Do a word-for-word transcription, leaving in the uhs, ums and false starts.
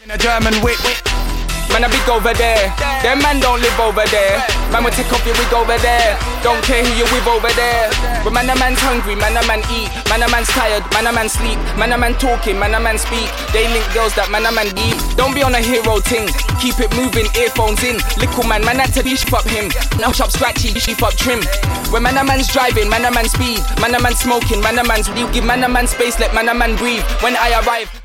In a German whip. Man, I big over there. Them man don't live over there. Man, we take off your wig over there. Don't care who you with over there. But man, a man's hungry, man, a man eat. Man, a man's tired, man, a man sleep. Man, a man talking, man, a man speak. They link girls that man, a man deep. Don't be on a hero ting. Keep it moving, earphones in. Little man, man, had to beef up him. Now shop scratchy, beef up trim. When man, a man's driving, man, a man speed. Man, a man smoking, man, a man's real. Give man, a man space, let man, a man breathe. When I arrive.